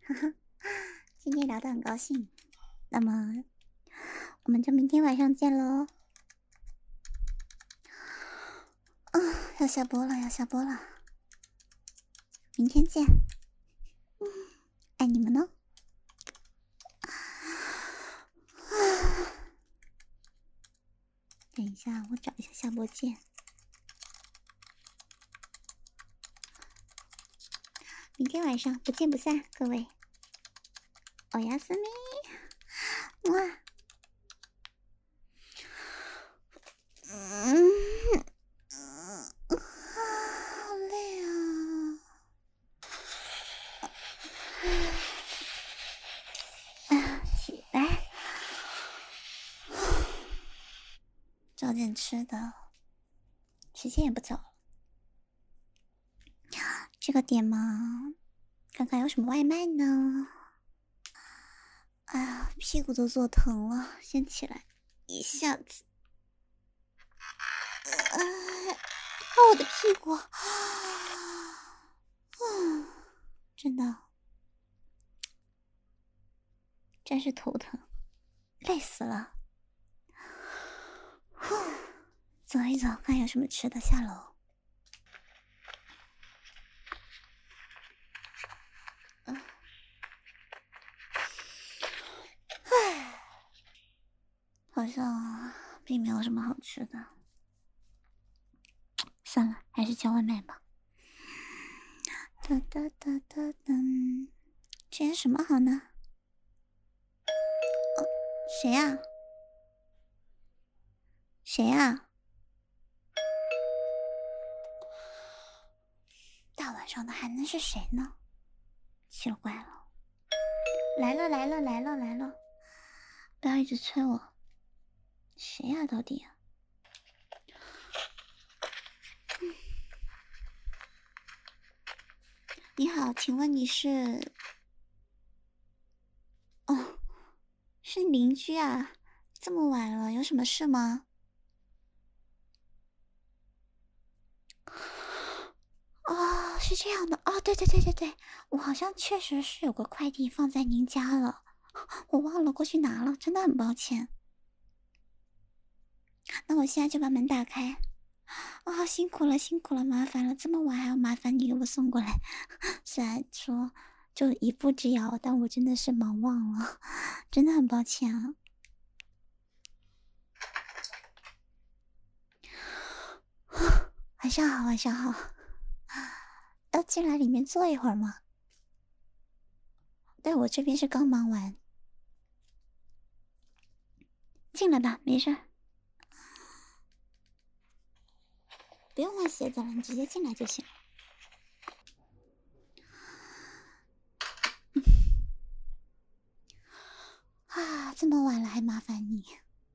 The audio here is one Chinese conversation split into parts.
哈哈，今天聊得很高兴，那么我们就明天晚上见喽。啊，要下播了，要下播了，明天见。爱你们呢。等一下，我找一下下播键。明天晚上不见不散，各位。欧亚斯密，哇，好累啊！起来，找点吃的，时间也不早了。这个点嘛，看看有什么外卖呢？哎呀，屁股都坐疼了，先起来，一下子，我的屁股，真的，真是头疼，累死了。走一走，看有什么吃的，下楼。好像并没有什么好吃的，算了，还是叫外卖吧。哒哒哒哒哒，吃点什么好呢？哦，谁呀？谁呀？大晚上的还能是谁呢？奇了怪了！来了来了来了来了！不要一直催我。谁呀？到底？你好，请问你是？哦，是邻居啊？这么晚了，有什么事吗？哦，是这样的哦，对对对对对，我好像确实是有个快递放在您家了，我忘了过去拿了，真的很抱歉。那我现在就把门打开。啊、辛苦了辛苦了，麻烦了，这么晚还要麻烦你给我送过来。虽然说就一步之遥，但我真的是忙忘了，真的很抱歉啊。晚上好，晚上好。要进来里面坐一会儿吗？对，我这边是刚忙完。进来吧，没事儿。不用换鞋子了，你直接进来就行了。啊，这么晚了还麻烦你。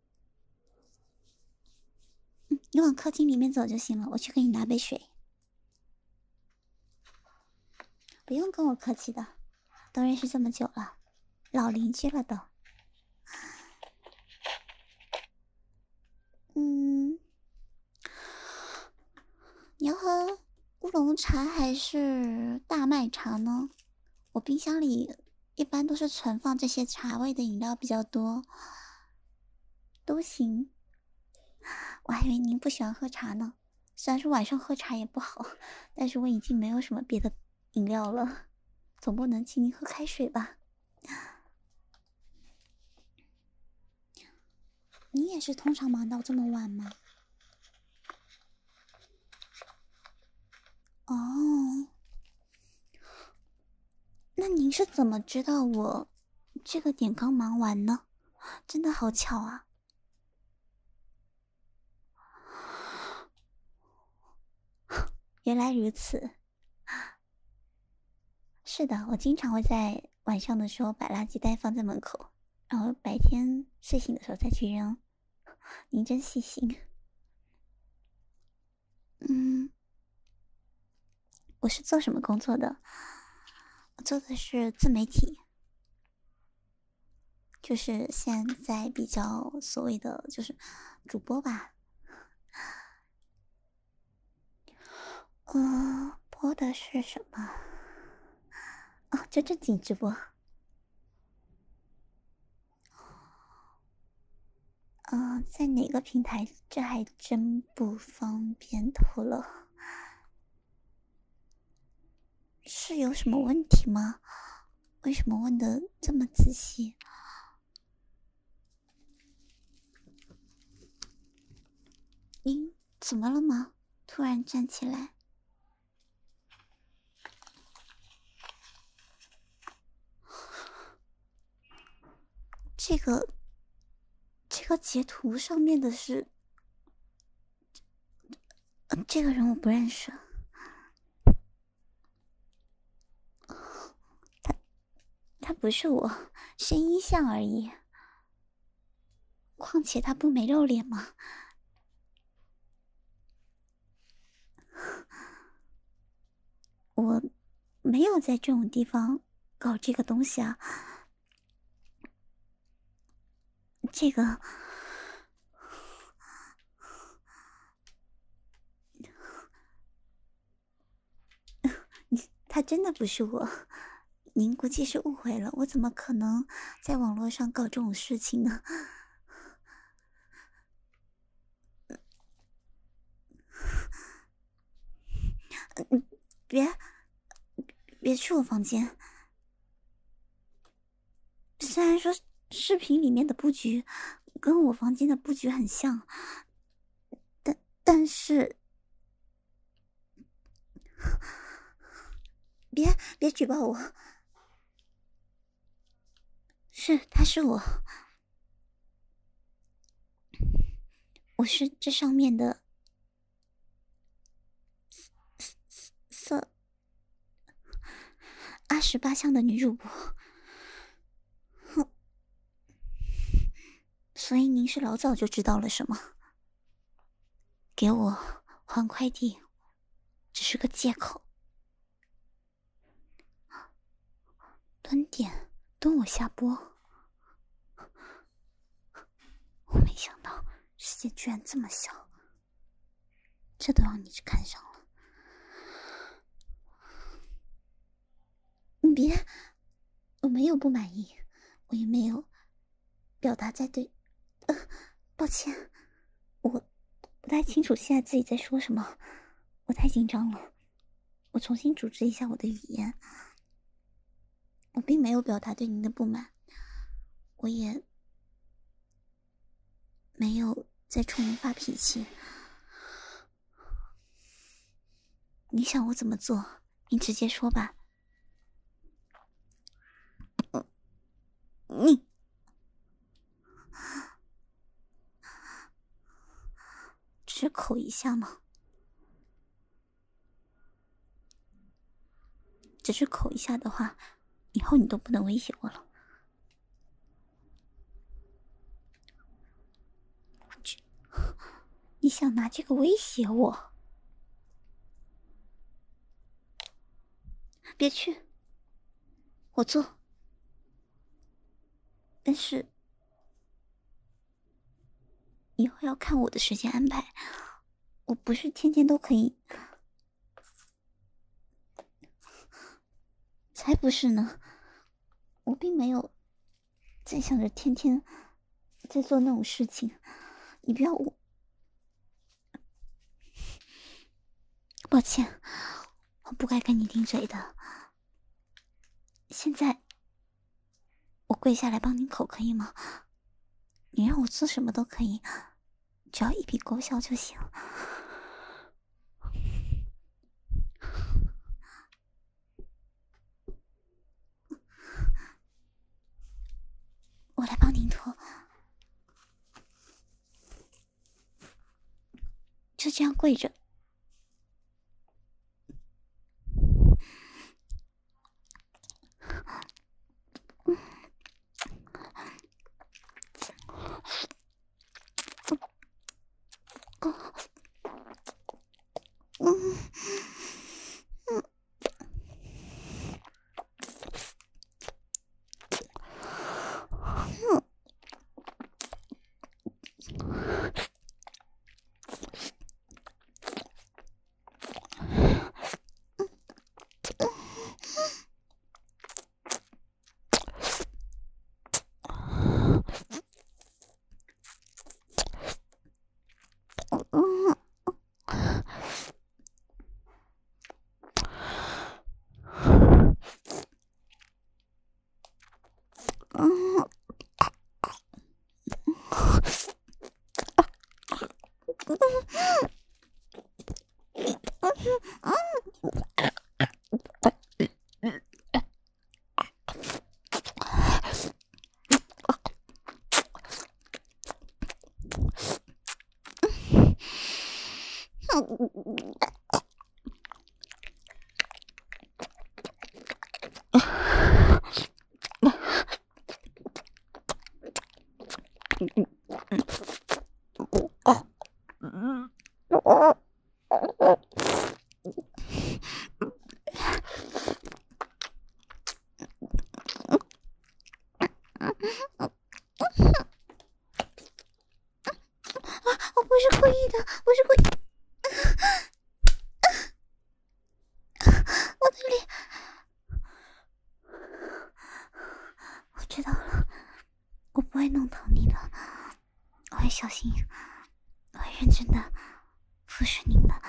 你往客厅里面走就行了，我去给你拿杯水。不用跟我客气的，都认识这么久了，老邻居了都。你要喝乌龙茶还是大麦茶呢？我冰箱里一般都是存放这些茶味的饮料比较多，都行。我还以为您不喜欢喝茶呢，虽然说晚上喝茶也不好，但是我已经没有什么别的饮料了，总不能请您喝开水吧？你也是通常忙到这么晚吗？哦，那您是怎么知道我这个点刚忙完呢？真的好巧啊！原来如此。是的，我经常会在晚上的时候把垃圾袋放在门口，然后白天睡醒的时候再去扔。您真细心。我是做什么工作的？我做的是自媒体，就是现在比较所谓的就是主播吧。播的是什么？哦， 就正经直播。在哪个平台？这还真不方便透露。是有什么问题吗？为什么问的这么仔细？你怎么了吗？突然站起来。这个截图上面的是，这个人我不认识。他不是我，是音像而已。况且他不没露脸吗？我没有在这种地方搞这个东西啊。这个他真的不是我，您估计是误会了。我怎么可能在网络上搞这种事情呢？别去我房间。虽然说视频里面的布局跟我房间的布局很像，但是别举报我。他是我是这上面的色28项的女主播。哼，所以您是老早就知道了什么？给我还快递只是个借口。蹲我下播。我没想到世界居然这么小，这都让你看上了。你别，我没有不满意，我也没有表达在对。抱歉，我不太清楚现在自己在说什么，我太紧张了。我重新组织一下我的语言。我并没有表达对您的不满，我也没有在冲您发脾气。你想我怎么做，你直接说吧。你只是口一下吗？只是口一下的话，以后你都不能威胁我了。我去，你想拿这个威胁我？别去，我做。但是以后要看我的时间安排，我不是天天都可以。才不是呢，我并没有在想着天天在做那种事情。你不要我，抱歉，我不该跟你顶嘴的。现在我跪下来帮你口可以吗？你让我做什么都可以，只要一笔勾销就行。我来帮您脱，就这样跪着。 我不是故意的，不是故意。我的脸，我知道了，我不会弄疼你的，我会小心，我会认真的服侍您的。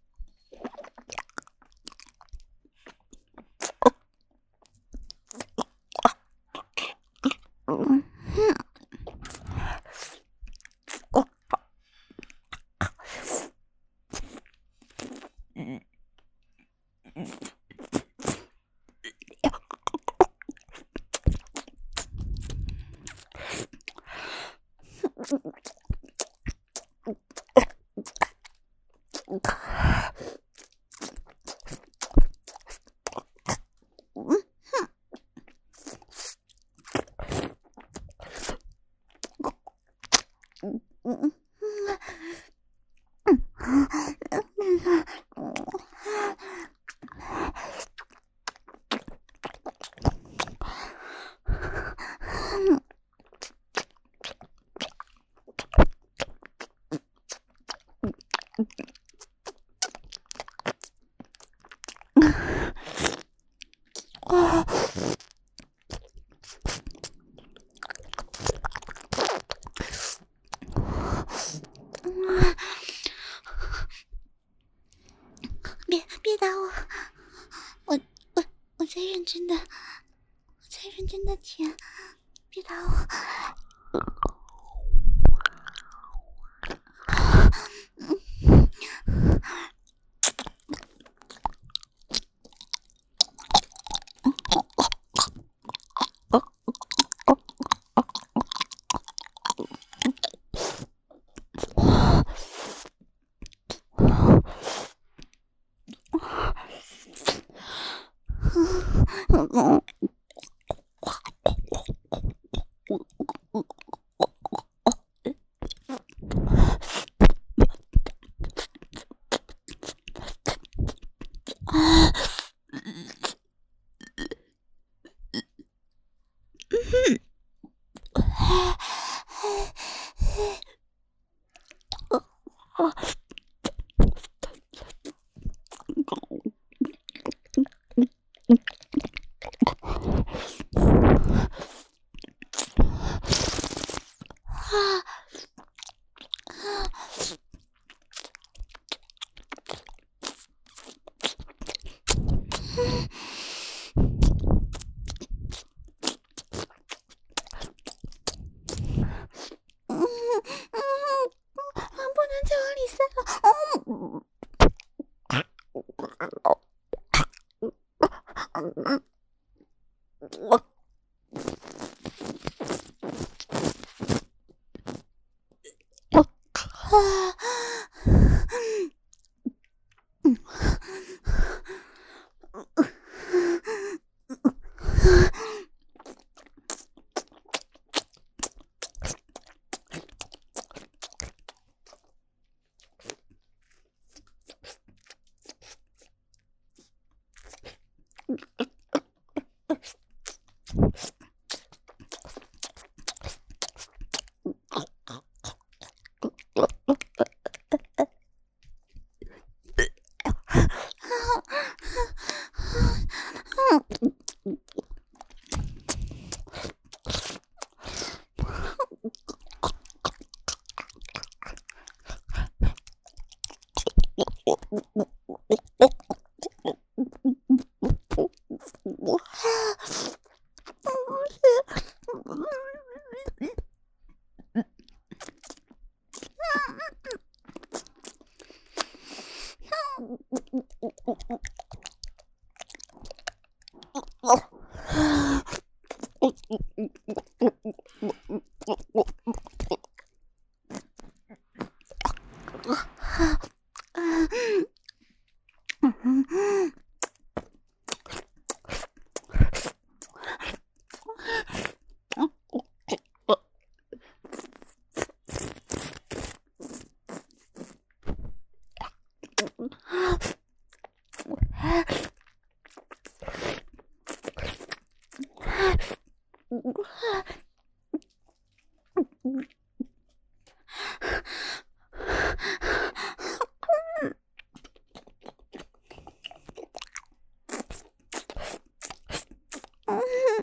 别打我！我在认真的，我在认真的舔，别打我！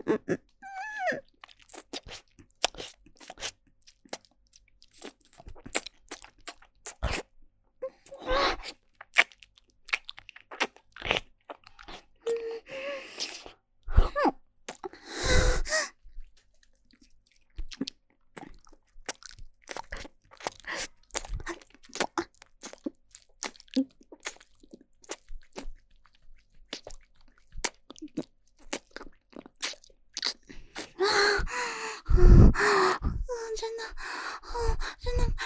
真的，真的，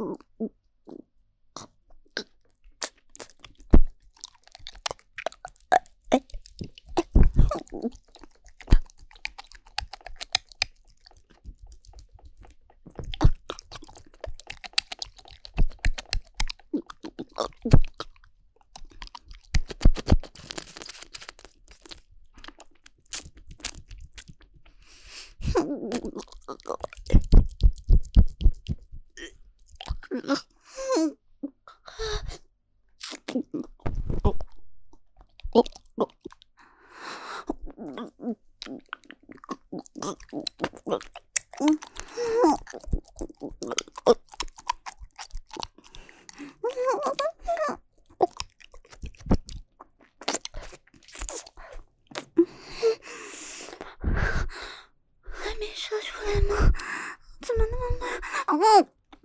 还没说出来吗？怎么那么慢？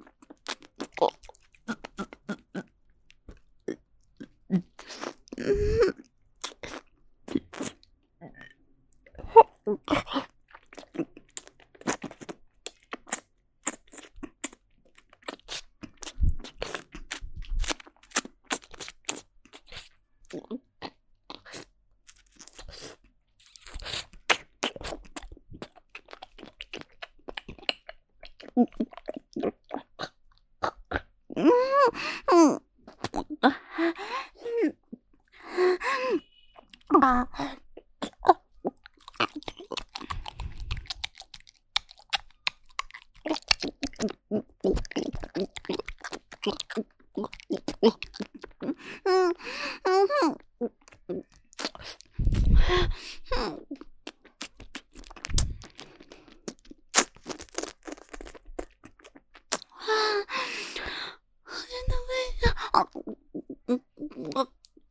真的味道，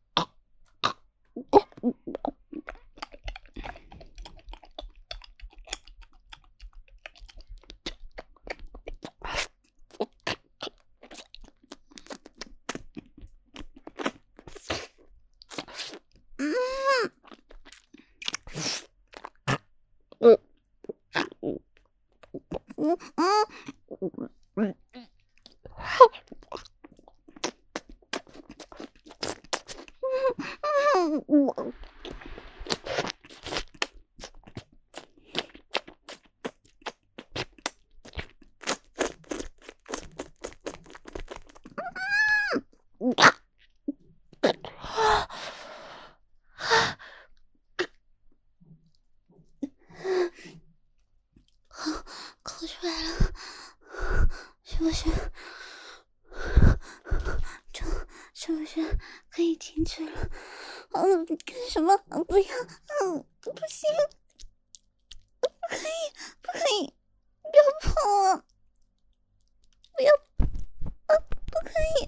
口出来了，是不是？这是不是可以停止了？干什么？不要！不行，不可以，不可以！不要碰我！不要！不可以！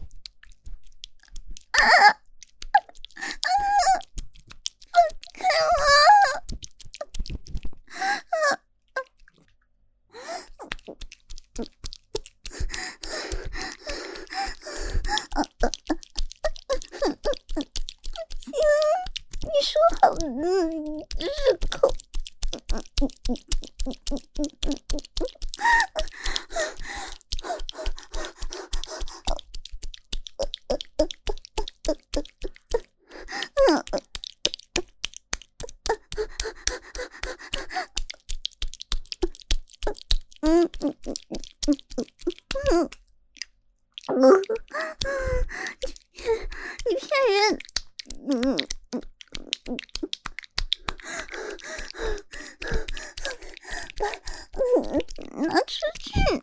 放开我！你说好，日口。你骗人！拿出去！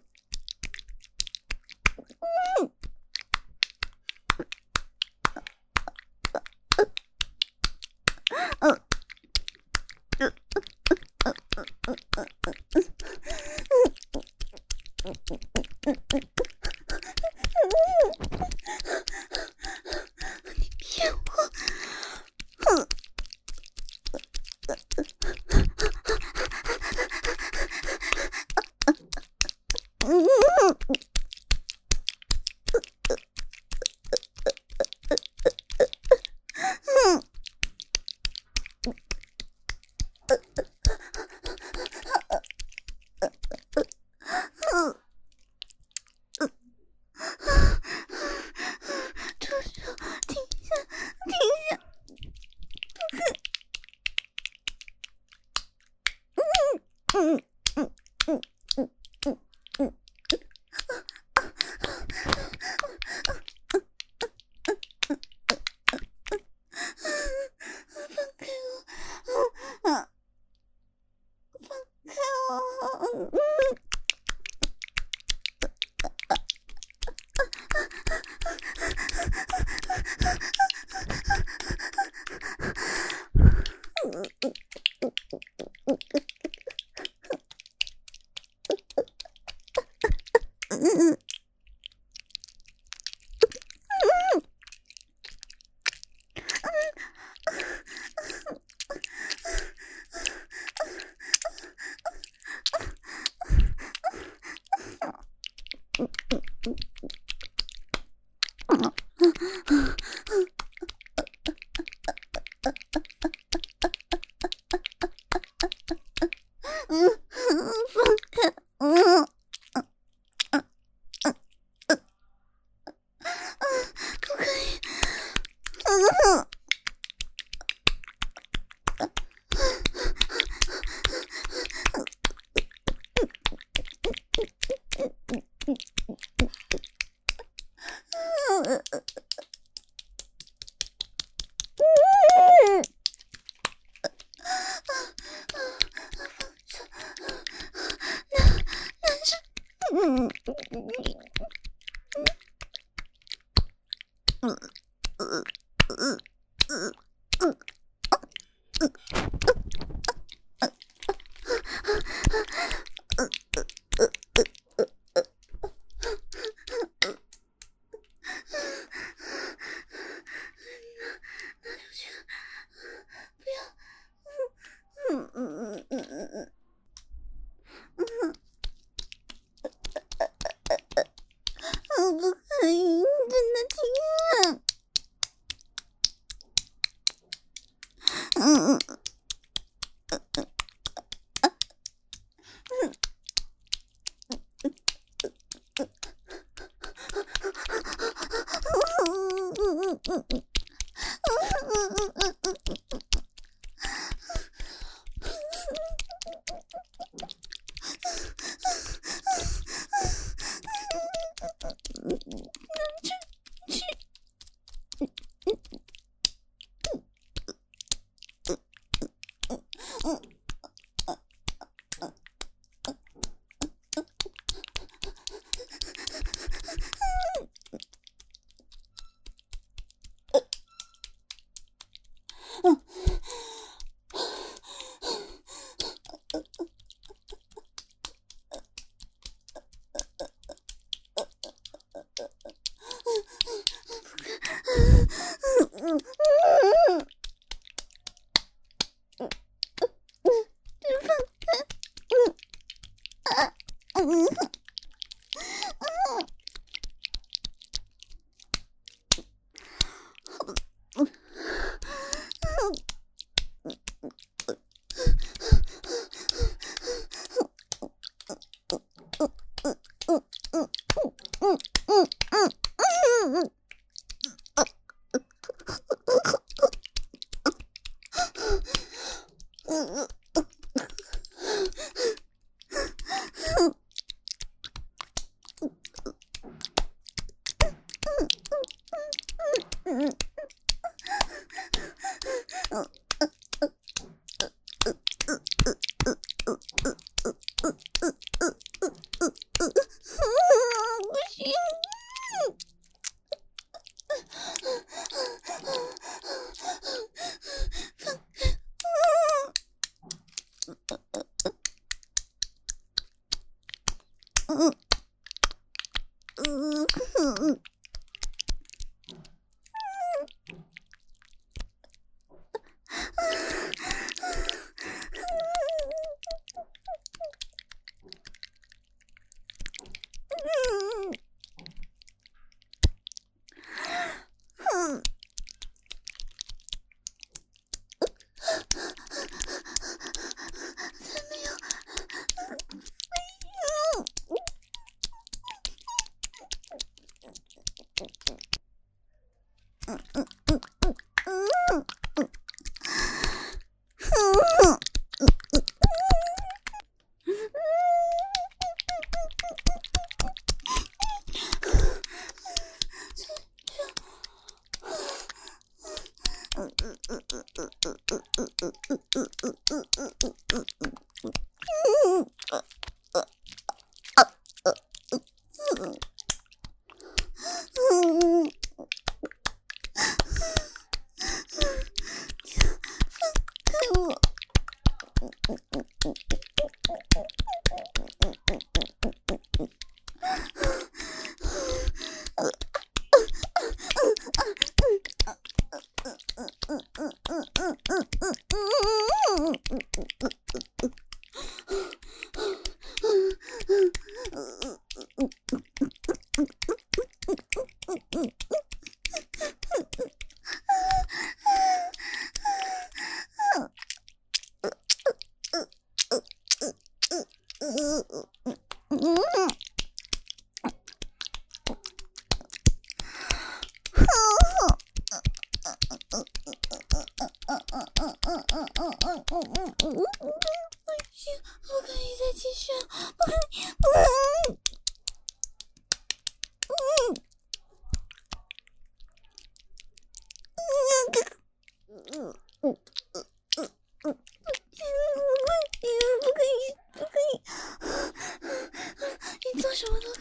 你做什么都